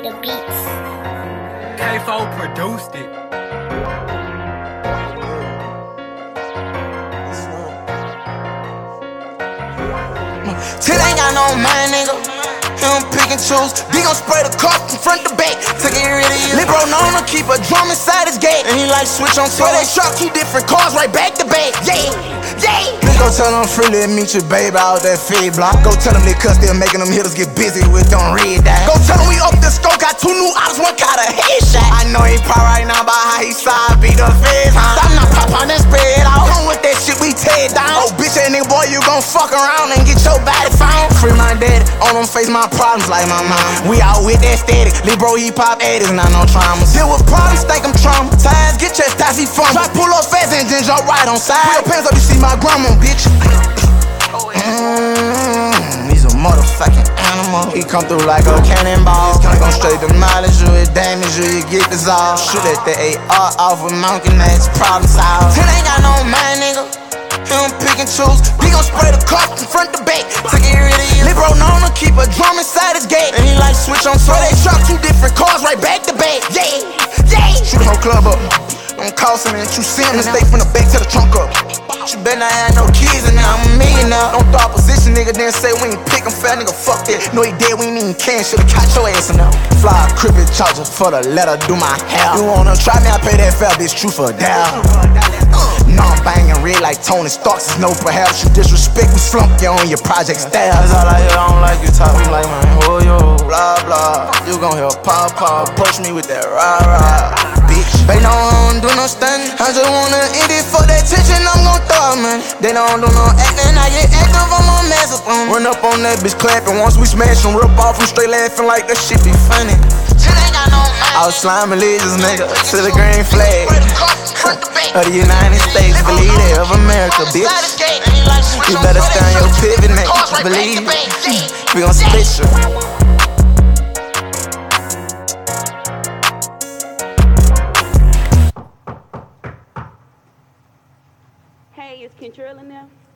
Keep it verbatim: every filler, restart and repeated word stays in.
the beats. K four produced it. Till ain't got no mind, nigga. He don't pick and choose. He gon' spray the cup from front to back. Took it really easy. Lil' bro known to keep a drum inside his gate. And he like switch on swear that truck, two different cars right back to back. Yeah, yeah. Please go tell them freely meet your baby out that feed block. Go tell them they cuss, they're making them hitters get busy with them red dye. Go tell them we up the scope, got two new ops, one got a headshot. I know he proud right now about how he side beat the feds, huh? I'm not pop on this bed, I'll come with that shit, we tear down. Oh, bitch, that nigga boy, you gon' fuck around and get your body found. Free my daddy, on them face my problems like my mom. We out with that static, Lil' bro, he pop eighties, not no traumas. Deal with problems, think I'm traumatized, get chastised, he fun. Try pull up fast and then jump right on side. Put your pants up, you see my grandma, bitch. Mmm, he's a motherfucking animal. He come through like a cannonball. He gon' straight demolish you, it damage you, you get dissolved. Shoot at the A R off with Monkey Max, problem solved. Till ain't got no mind, nigga. He don't pick and choose. He gon' spray the cup from front to back. Took it really easy. Lil' bro known to keep a drum inside his gate. And he like switch on swear that truck, two different cars right back to back. Yeah, yeah. Shoot the whole club up. I'm costing and you see him and stay from the back to the trunk up. You better not have no kids and now I'm a millionaire. Don't throw opposition, nigga, then say we ain't pick him fat, nigga, fuck that. No, he dead, we ain't even can, should've caught your ass in there. Fly a crippin' charger for the letter, do my hair. You wanna try me, I pay that fair, bitch, true for a down. No, I'm banging red like Tony Starks, it's no perhaps. You disrespect, we slump you on your project style. That's all I hear, I don't like you talking like man, oh yo, blah blah. You gon' hear pop pop, approach me with that rah rah. Bitch, they don't do no stunning. I just wanna eat it for that tension, I'm gon' throw it, man. They don't do no acting, I get active, I'm on mess up on. Run up on that bitch clapping, once we smash them, rip off, we straight laughing like that shit be funny. I was slime religious, nigga, to the green flag of the United States, believe it, of America, bitch. You better stand your pivot, man, believe we gon' split you. Hey, is Kentrell in there?